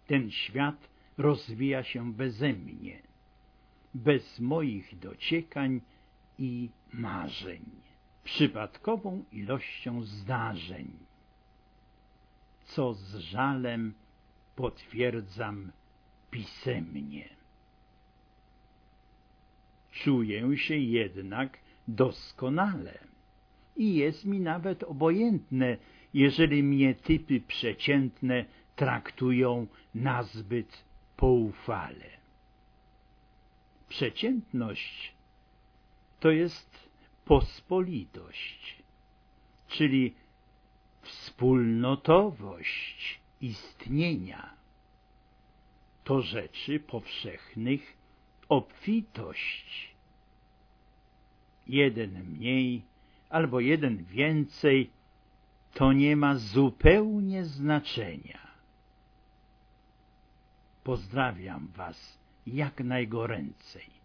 ten świat rozwija się beze mnie, bez moich dociekań i marzeń, przypadkową ilością zdarzeń, co z żalem potwierdzam pisemnie. Czuję się jednak doskonale i jest mi nawet obojętne, jeżeli mnie typy przeciętne traktują nazbyt poufale. Przeciętność to jest pospolitość, czyli wspólnotowość istnienia. To rzeczy powszechnych obfitość. Jeden mniej albo jeden więcej to nie ma zupełnie znaczenia. Pozdrawiam was jak najgoręcej.